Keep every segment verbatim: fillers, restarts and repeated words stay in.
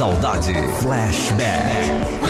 saudade. Flashback.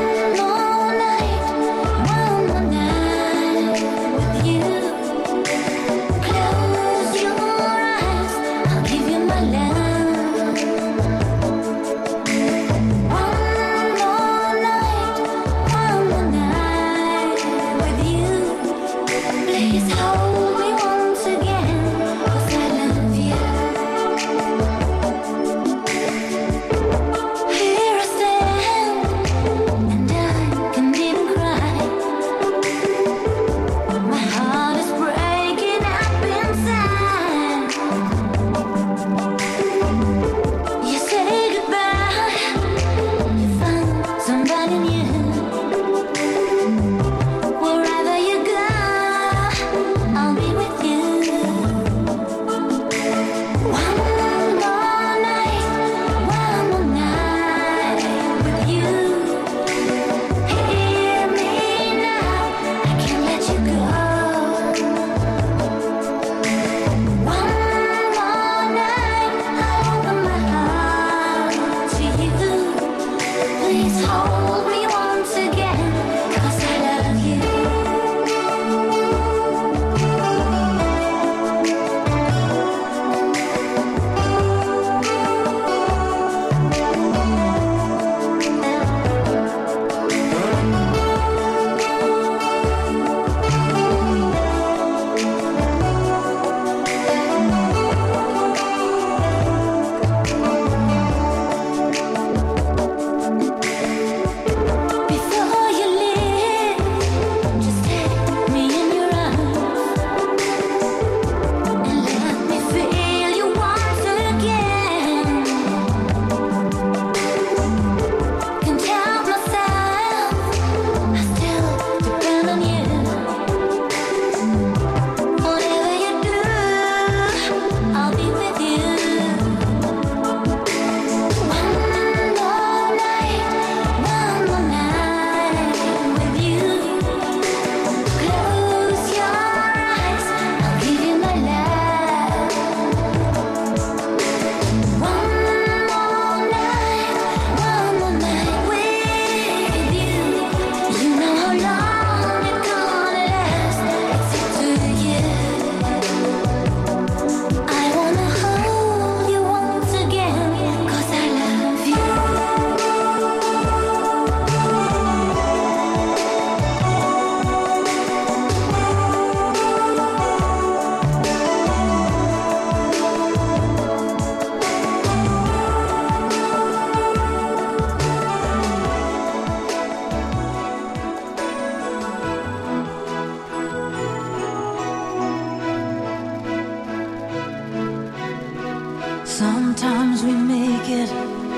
Sometimes we make it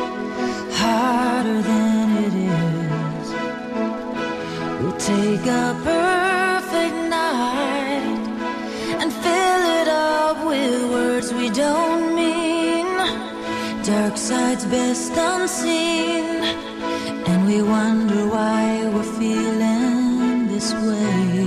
harder than it is. We'll take a perfect night and fill it up with words we don't mean. Dark side's best unseen, and we wonder why we're feeling this way.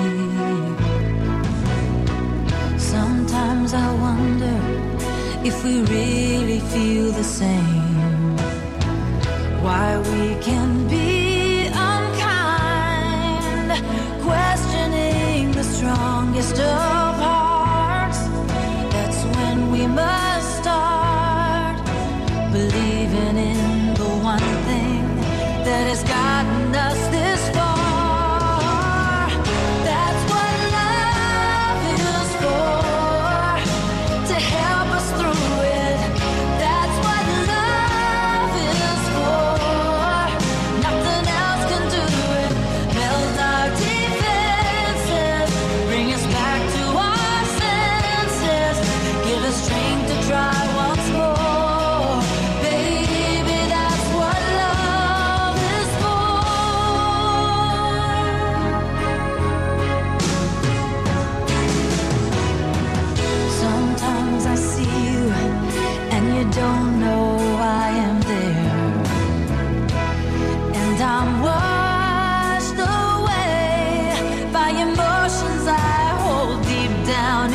Sometimes I wonder if we really feel the same, why we can be unkind, questioning the strongest of hearts. That's when we must start believing in the one thing that has gotten us this far. That's what love is for, to help us through it. That's what love is for. Nothing else can do it. Melt our defenses, bring us back to our senses, give us strength to try once more. Baby, that's what love is for. Sometimes I see you and you don't know I am there, and I'm washed away by emotions I hold deep down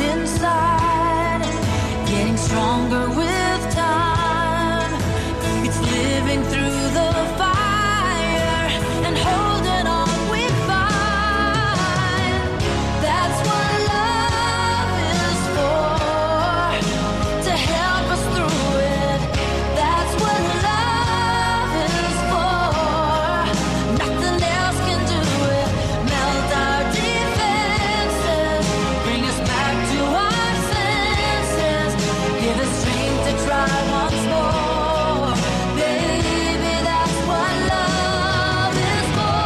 inside, getting stronger with time. It's living living through the fire and holding on we find. That's what love is for, to help us through it. That's what love is for. Nothing else can do it. Melt our defenses, bring us back to our senses, give us strength to try once more. Baby, that's what love is for.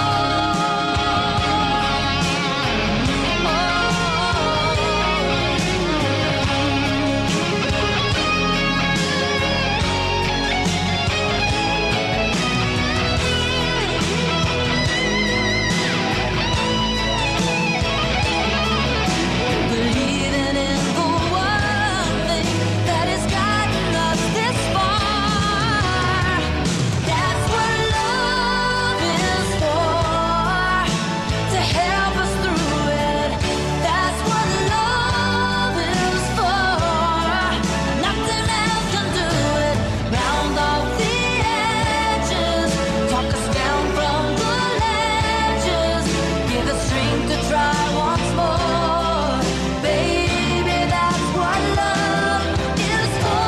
Believing in the one thing that has gotten us this far. That's what love is for, to help us through it. That's what love is for. Nothing else can do it. Round off the edges, talk us down from the ledges, give us strength to try once more. Baby, that's what love is for.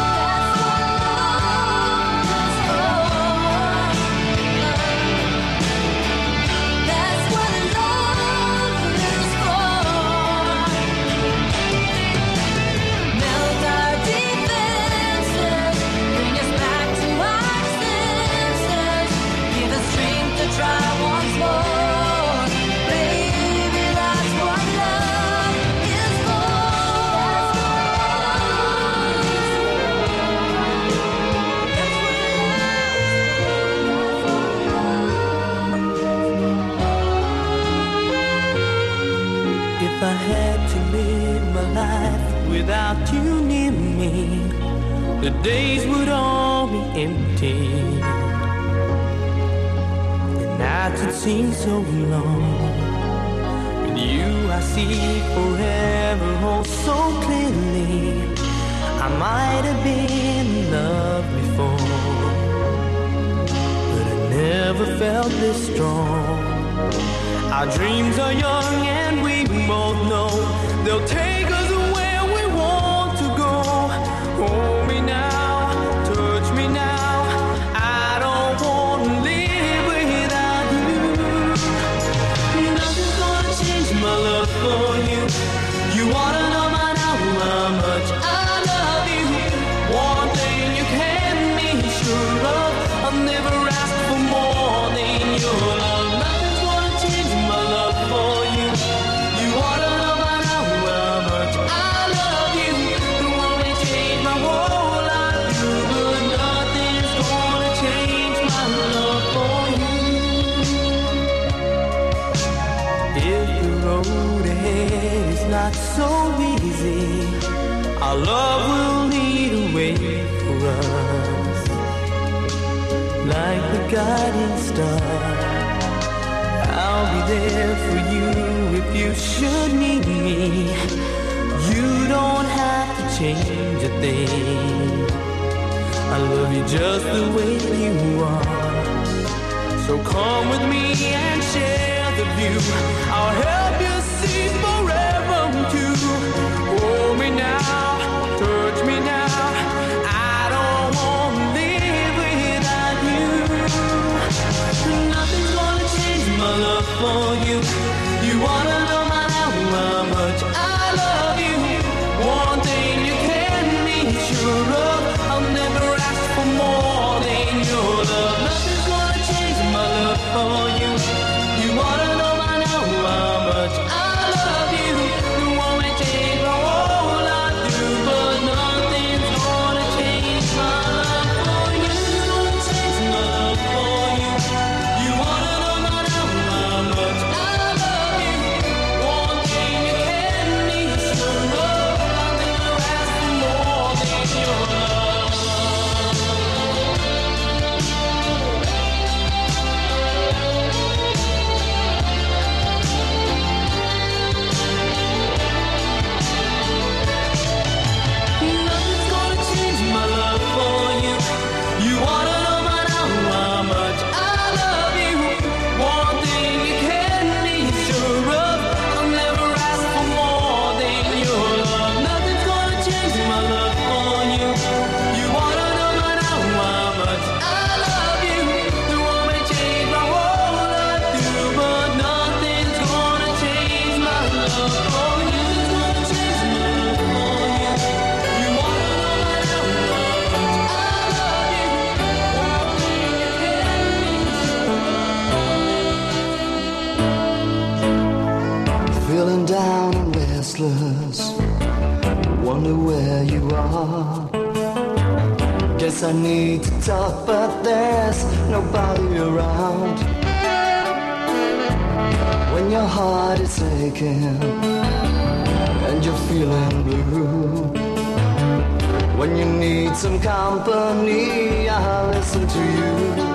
That's what love is for. Melt our defenses, bring us back to our senses, give us strength to try once more. Baby, that's what love is for. If I had to live my life without you near me, the days would all be empty. The nights would seem so long. With you I see forever oh so clearly. I might have been in love before, but I never felt this strong. Our dreams are young and we both know they'll take us where we want to go. Hold me now, touch me now. I don't want to live without you. Nothing's gonna change my love for you. You wanna know by now how much I love you. One thing you can be sure of, I've never asked for more than your love. Nothing's gonna change my love for you. You wanna know by now how much I love you. It won't change my whole life, but nothing's gonna change my love for you. If the road ahead is not so easy, our love will lead a way for us, like the guiding star. I'll be there for you if you should need me. You don't have to change a thing. I love you just the way you are. So come with me and share the view. I'll help you see forever too. Hold me now, touch me now. I don't want to live without you. Nothing's gonna change my love for you. You wanna know by now how much I love you. One thing you can be sure of, I'll never ask for more than your love. Nothing's gonna change my love for you. You wanna know by now how much I wonder where you are. Guess I need to talk, but there's nobody around. When your heart is aching and you're feeling blue, when you need some company, I'll listen to you.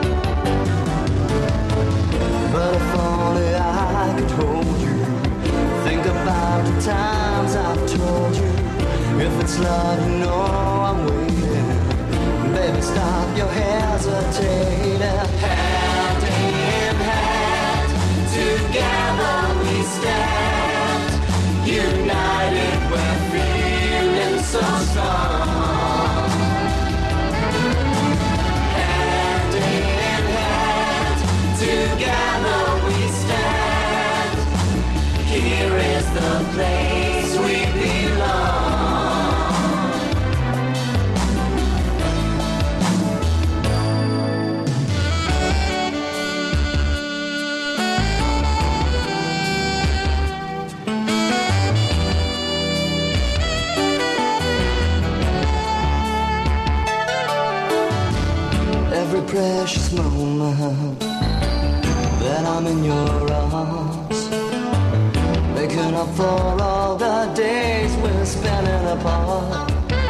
But if only I could hold you, think about the times I've told you. If it's love, you know I'm waiting. Baby, stop your hesitating. Hand in hand, together we stand. United, we're feeling so strong. Hand in hand, together we stand. Here is the place we belong. Every precious moment that I'm in your arms, making up for all the days we're spending apart.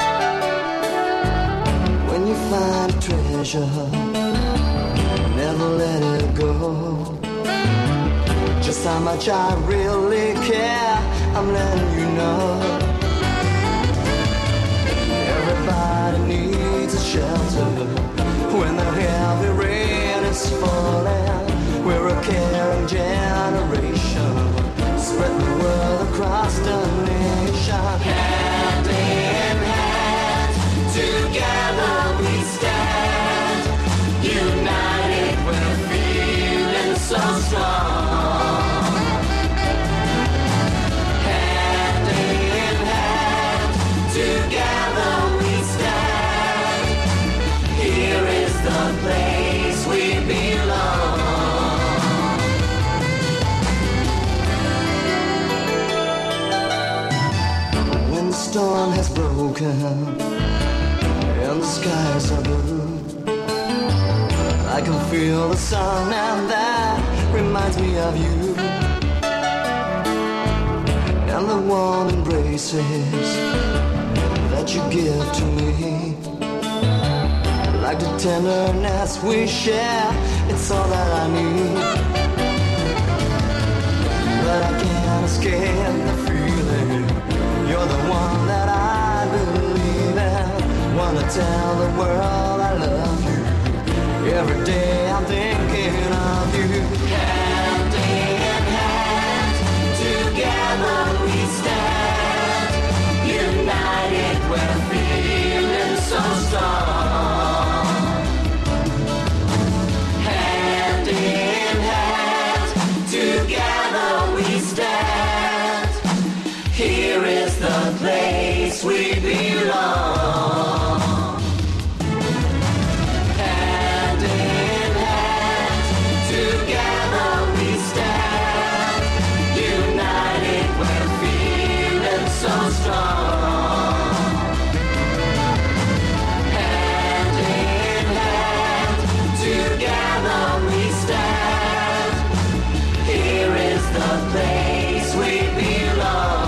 When you find a treasure, never let it go. Just how much I really care, I'm letting you know. Everybody needs a shelter when the heavy rain is falling. We're a caring generation, spread the word across the nation. Hand in hand, together we stand. United, we're feeling so strong. Hand in hand, together we stand. Here is the place we belong. When the storm has broken and the skies are blue, I can feel the sun and that reminds me of you. And the warm embraces that you give to me, like the tenderness we share, it's all that I need. But I can't escape the feeling you're the one that I believe in. Wanna tell the world I love you. Every day I'm thinking of you. Hand in hand, together we stand. United, we're feeling so strong. Hand in hand, together we stand. Here is the place we belong. Hand in hand, together we stand. United, we're feeling so strong. Hand in hand, together we stand. Here is the place we belong.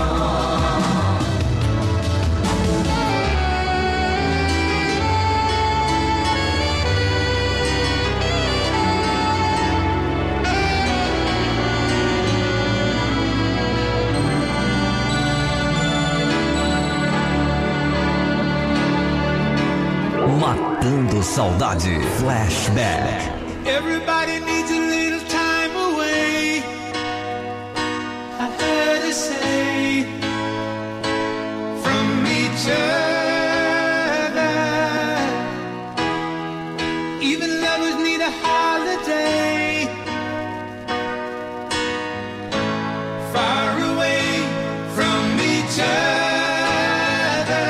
Matando saudade. Flashback. Everybody needs a little time away, I heard it say, from each other. Even lovers need a holiday, far away from each other.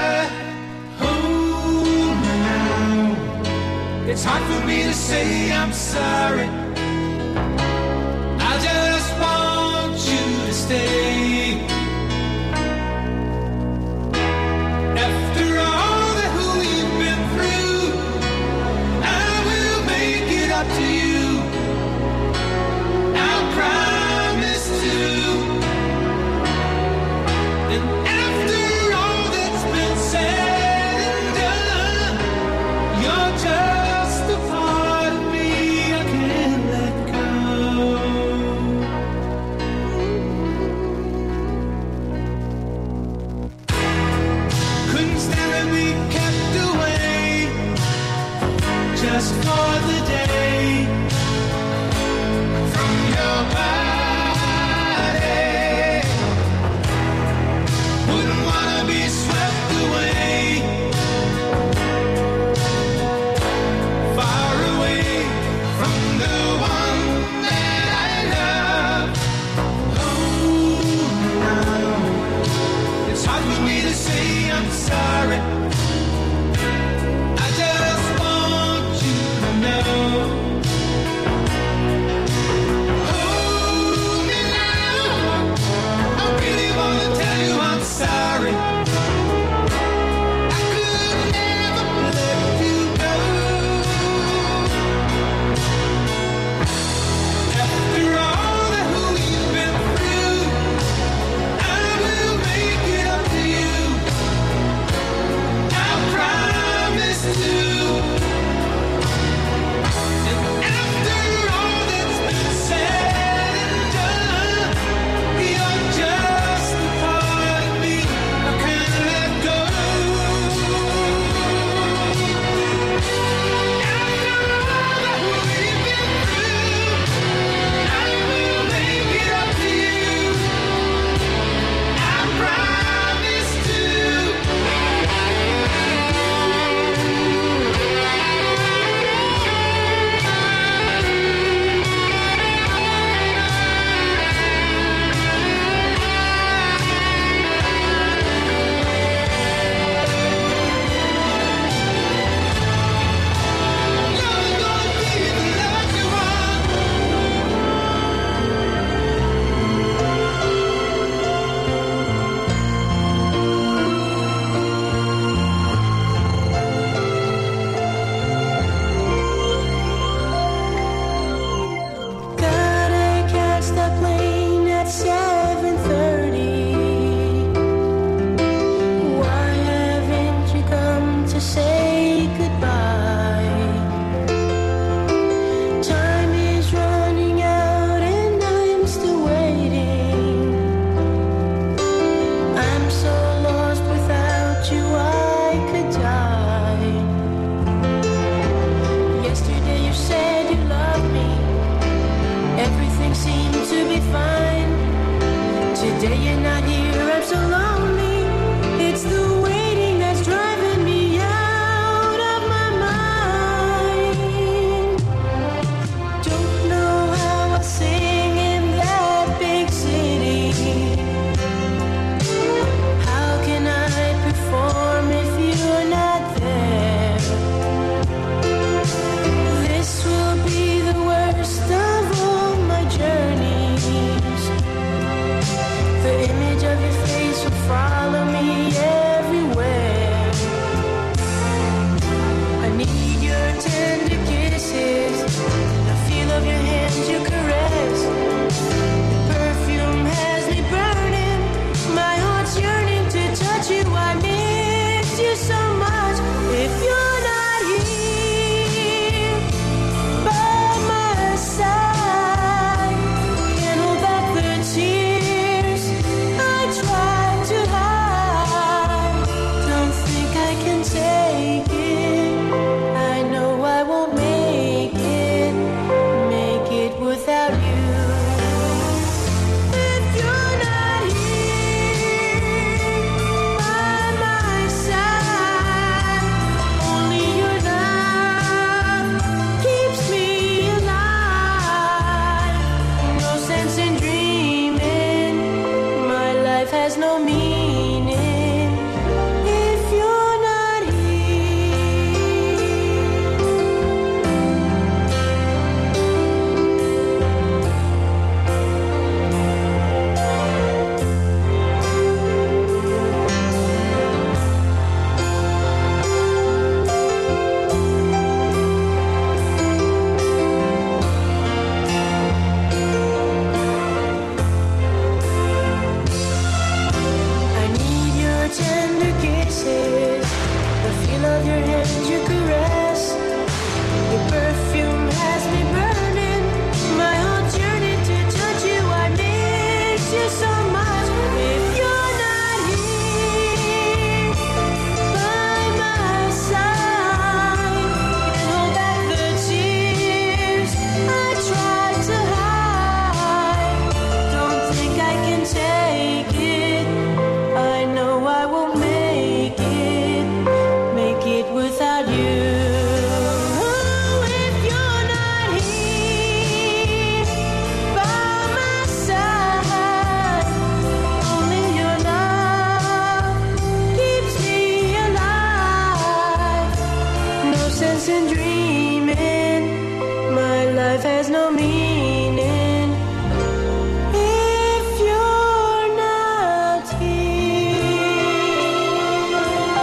Oh, now it's hard for me to say I'm sorry. I just want you to stay. So much if you're not here by and dreaming. My life has no meaning if you're not here.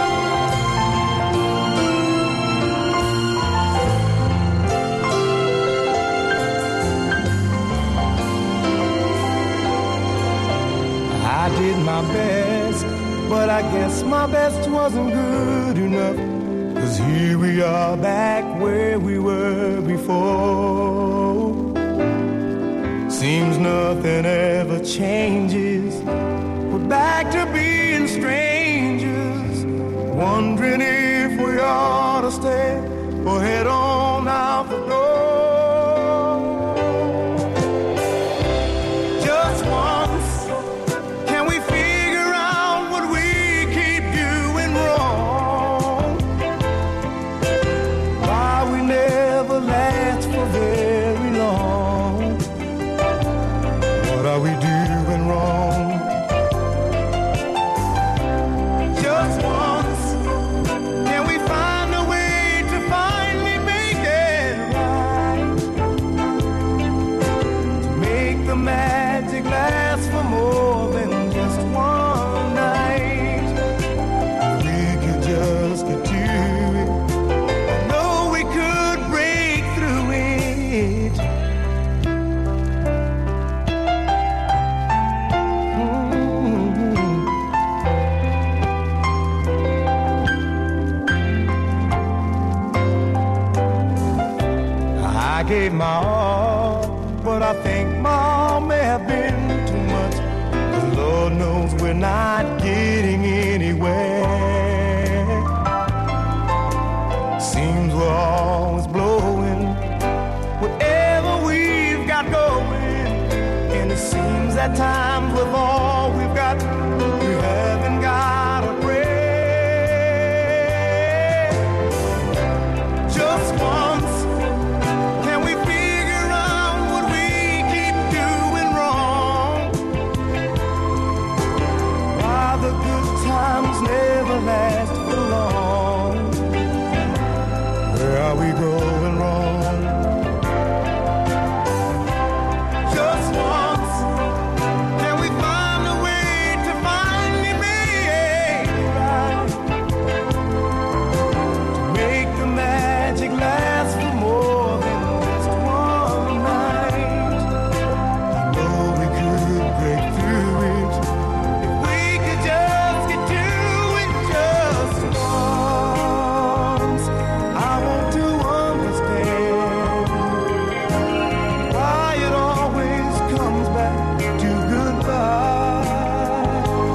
I did my best, but I guess my best wasn't good enough. 'Cause here we are back where we were before. Seems nothing ever changes. We're back to being strangers, wondering if we ought to stay or head on out the door. Just once, can we figure out what we keep doing wrong? Why we never last for very long? What are we doing wrong? Just once, can we find a way to finally make it right? To make the magic last for more than just one night. If we could just get to it, I know we could break through it. I gave my all, but I think my all may have been too much. 'Cause Lord knows we're not getting anywhere. Seems we're always blowing whatever we've got going. And it seems at times with all we've got, we haven't got a break. Just once, can we figure out what we keep doing wrong? Why the good times never last for long? Where are we going wrong? Just once, can we find a way to finally make it right? To make the magic last for more than just one night. I know we could break through it if we could just get to it just once. I want to understand why it always comes back to goodbye.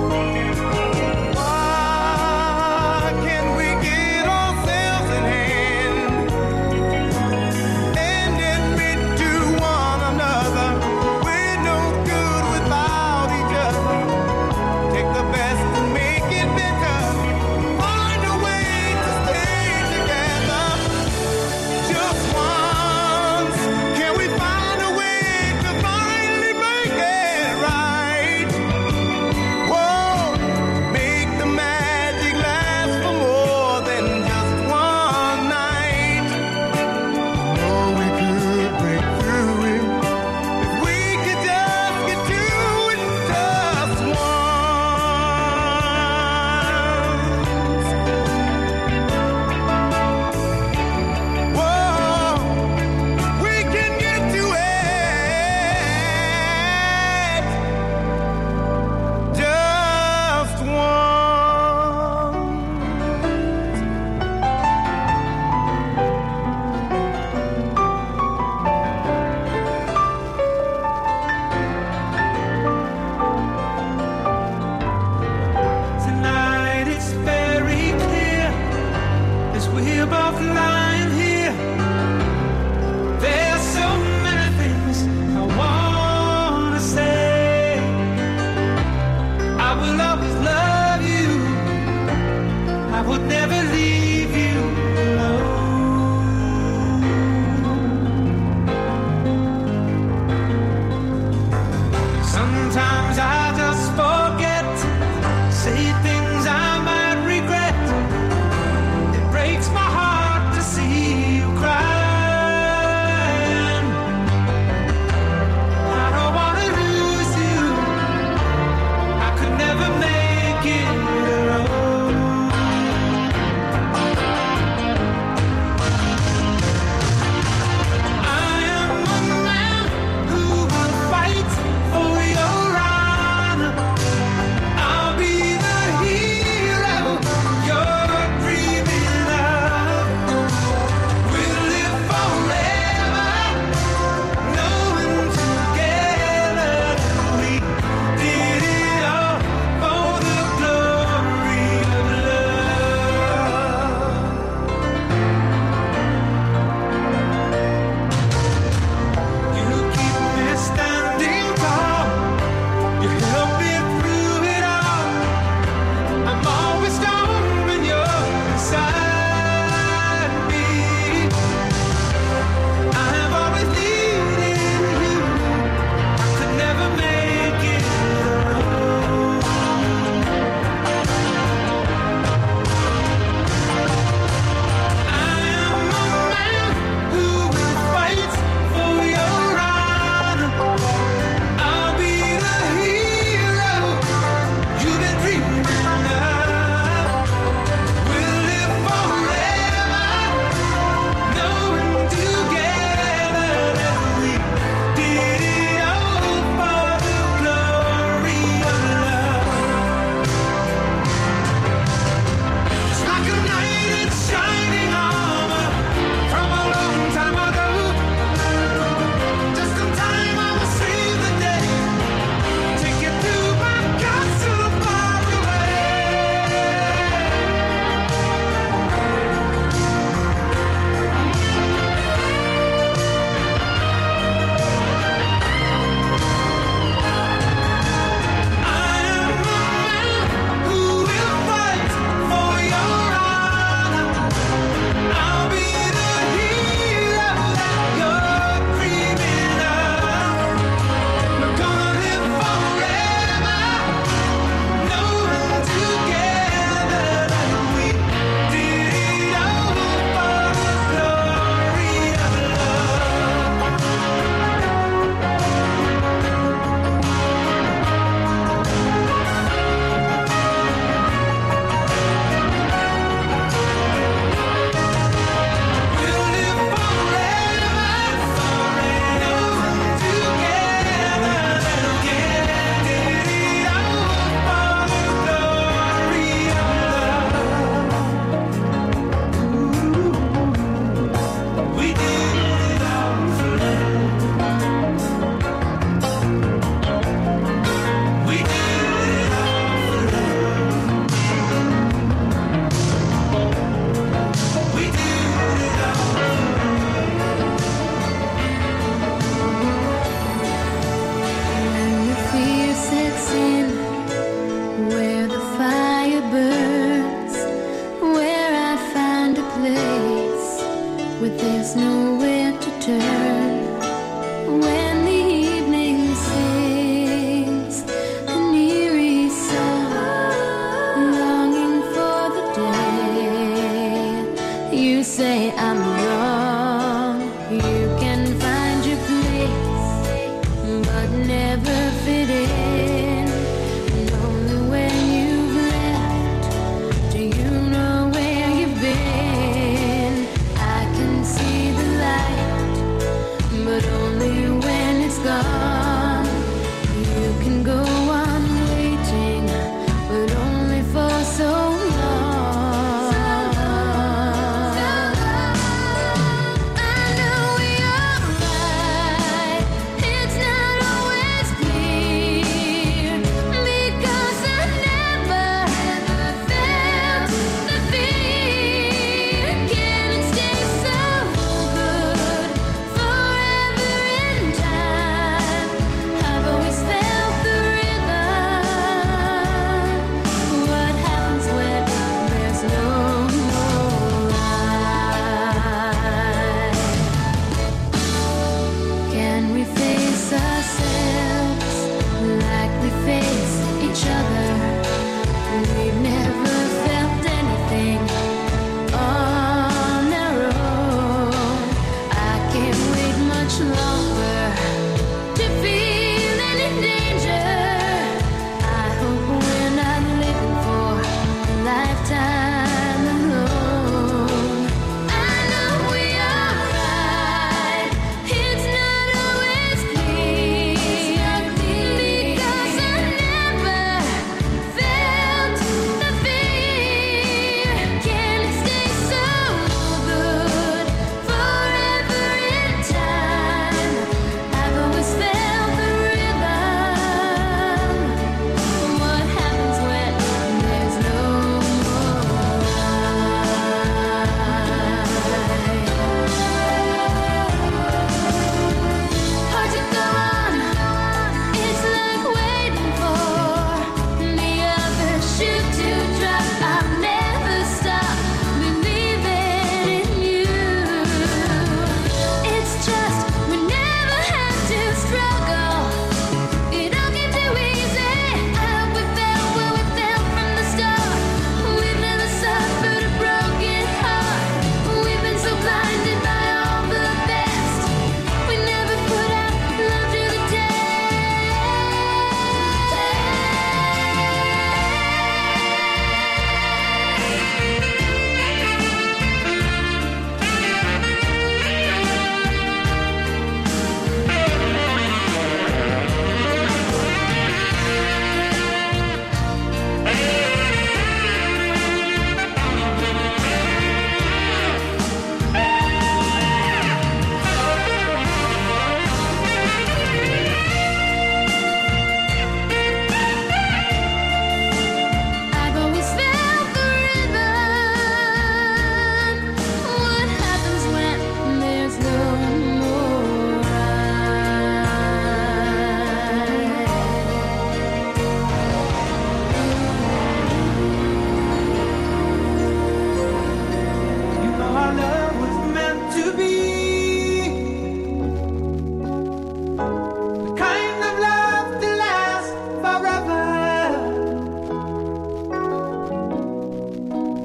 Why can't we get ourselves in hand and admit to one another we're no good without each other? Take the best and make it better. Find a way to stay together. Just once, can we find a way to finally make it right? Whoa, make the magic last for more than just one night. Know we could break through it if we could just get to it just once. Whoa, we can get to it just once. Tonight it's very clear as we're both lying here. There's so many things I wanna say. I will always love you. I would never leave you alone. Sometimes I just forget, say things I might regret. It breaks my heart to see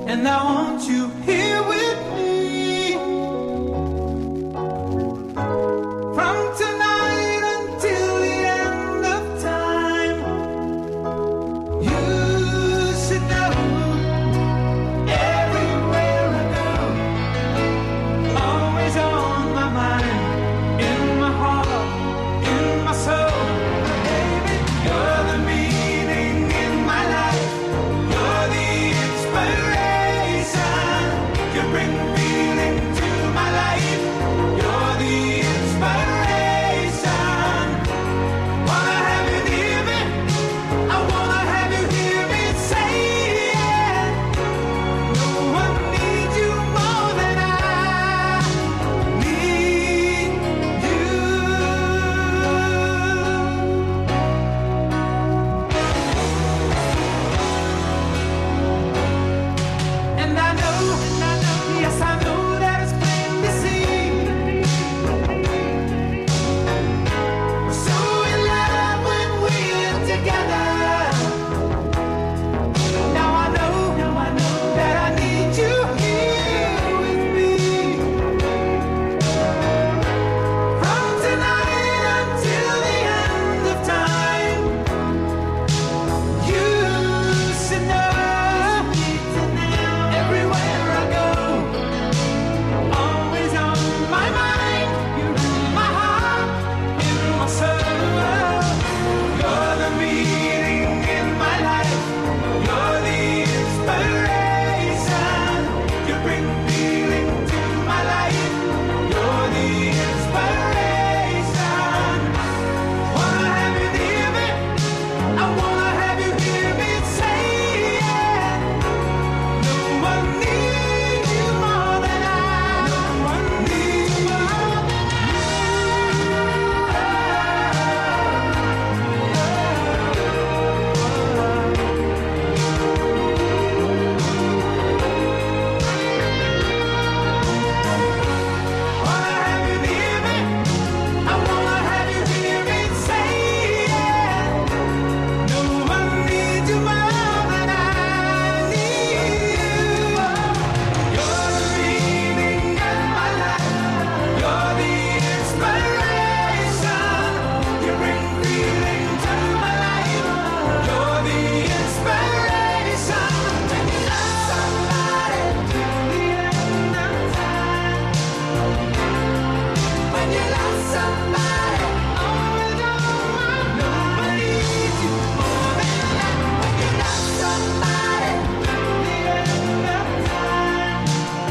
and I want you here with me. From tonight until the end of time, you should know everywhere I go, always on my mind, in my heart, in my soul. Baby, you're the meaning in my life. You're the inspiration. You bring feeling to my life. You're the inspiration. Wanna have you near me. I wanna have you hear me say it. No one needs you more than I need you. And I know, and I know, yes I know that it's plain to see. We're so in love when we're together. Now I know, now I know that I need you here with me. From tonight until the end of time, you should know. Everywhere I go, always on my mind. You're in my heart, in my soul. You're the meaning in my life. You're the inspiration. You bring feeling to my life. You're the inspiration. Wanna have you near me. I wanna have you hear me say it. No one needs you more than I. No one needs you more than Wanna have you near me. I wanna have you hear me say it. No one needs you more than I need you. You're the meaning in my life. You're the inspiration. You bring feeling to my life. You're the inspiration. When you love somebody till the end of time. When you love somebody, always on my mind. Nobody needs you more than that. When you love somebody till the end of time.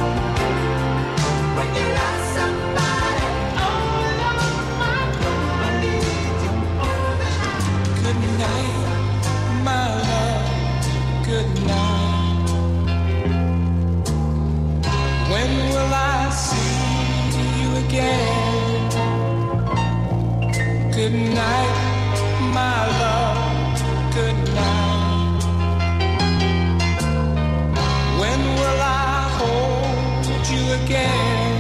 When you love somebody, always on my mind. Nobody needs you more than that. Good night, my love. Good night. When will I see you again? Good night, my love. Good night. When will I hold you again?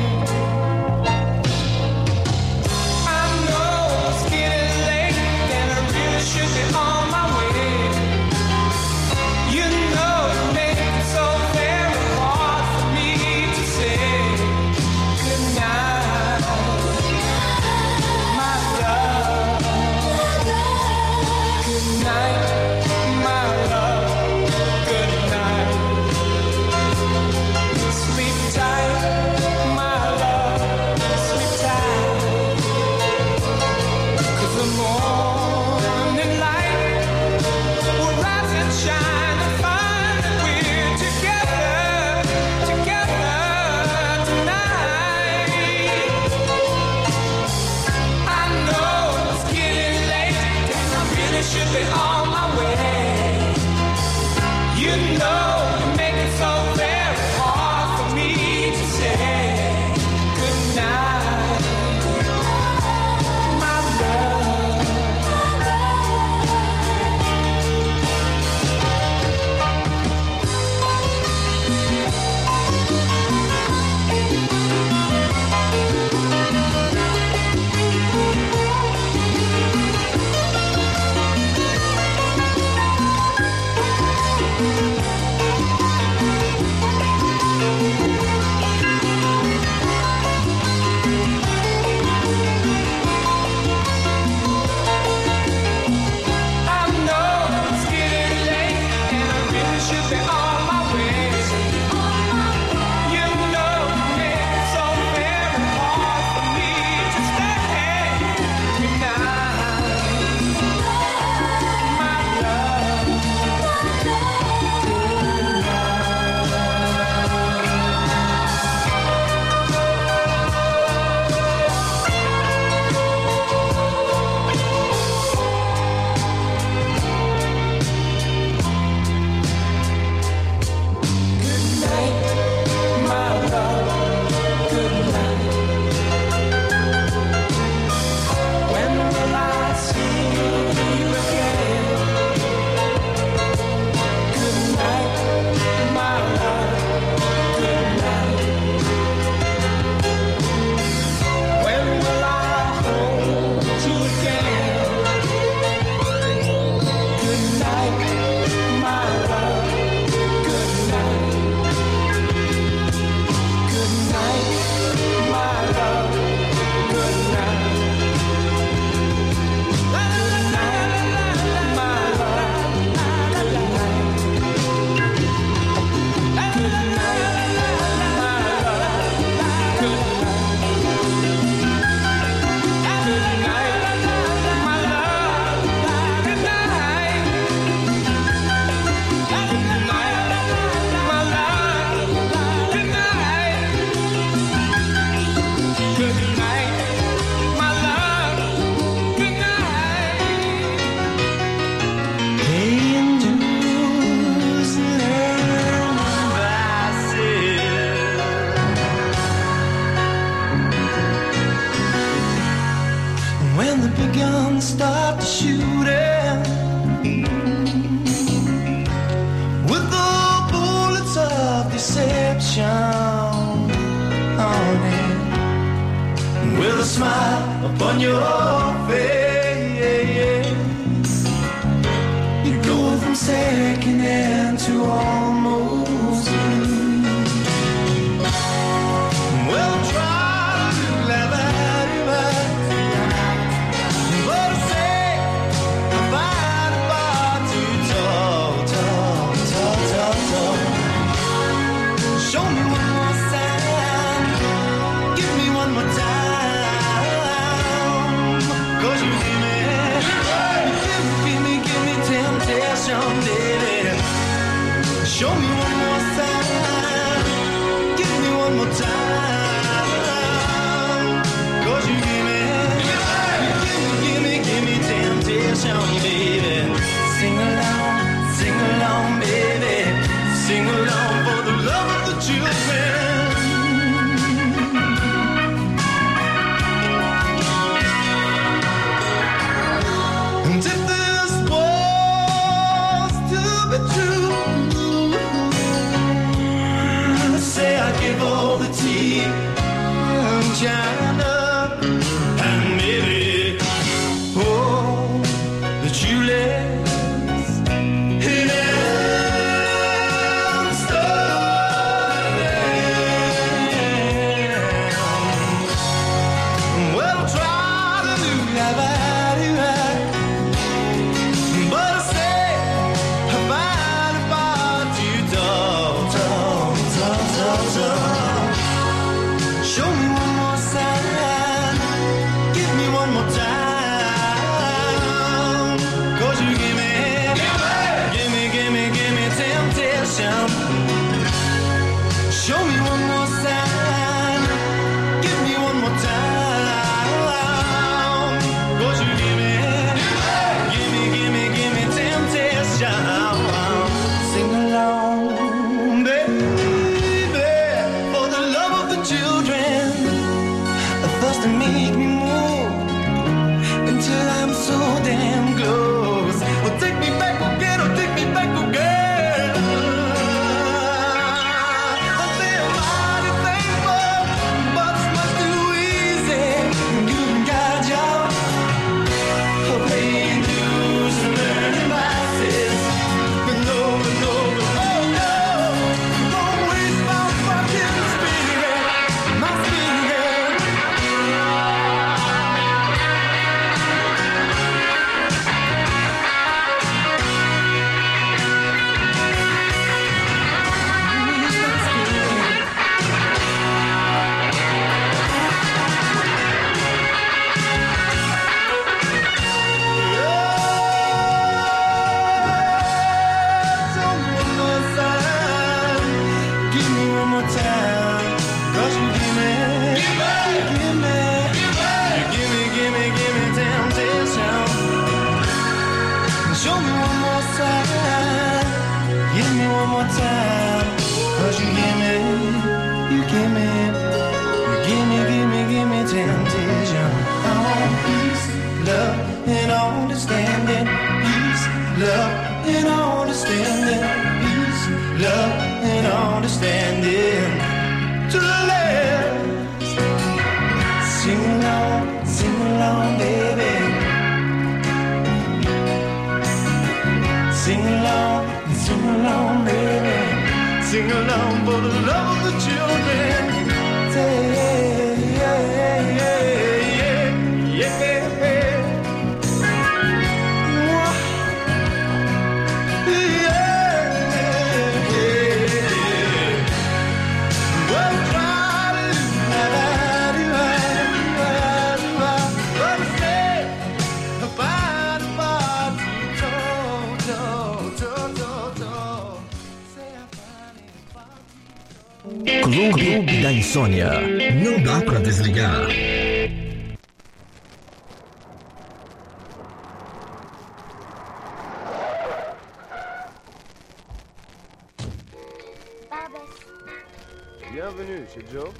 I know it's getting late and I really should be on my way. You know it makes it so very hard for me to say good night, my love. Good night, my love. Good night. Sleep tight, deception on it. With a smile upon your face, you go from second hand to almost blue. Well, try to laugh at it, but I say I find it far too tall, tall, tall, tall, tall. Show me one more sign, give me one more time, 'cause you give me, give me, give me, give me temptation, baby. Show me one more sign, give me one more time, 'cause you give me, give me, give me, give me temptation, baby. Sing along, sing along, baby. Sing along for the love of the children. And if this was to be true, say I give all the tea and China, and maybe all that you left in Amsterdam. Well, try to do that, but I say I find it far too tall, tall, tall, tall, tall. Show me one more sign, give me one more time, 'cause you give me, give me, give me, give me temptation. Show me one more sign, give me one more time, 'cause you give me, give me, give me, give me temptation. Sing along, baby, for the love of the children. First to make me move until I'm so damn close. Well, take me back again, or take me back again. I say I'm mighty thankful, but it's much too easy. You got a job, paying dues and learning classes. But no, but no, but oh no, don't waste my fucking spirit, my spirit. Give me one more time, 'cause you give me, give me, give me, give me, give me, give me temptation. Show me one more sign, give me one more time, 'cause you give me, you give me, you give me, give me, give me temptation. I want peace, love, and understanding. Peace, love, and understanding. Peace, love, and understanding. To the last, sing along, sing along, baby. Sing along, sing along, baby. Sing along for the love of the children. Say, yeah, yeah, yeah, yeah, yeah. Clube da Insônia. Não dá pra desligar. Bienvenue chez Joe.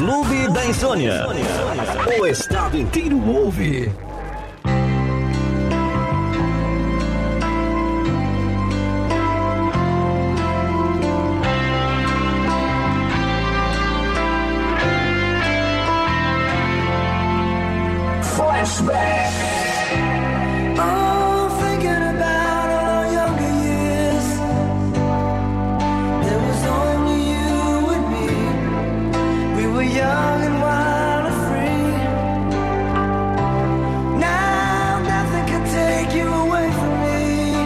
Clube da Insônia. O estado inteiro ouve. Flashback. Oh, thinking about our younger years. There was only you and me. We were young and wild and free. Now nothing can take you away from me.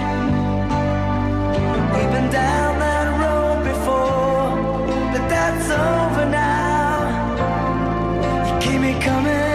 We've been down that road before, but that's over now. You keep me coming.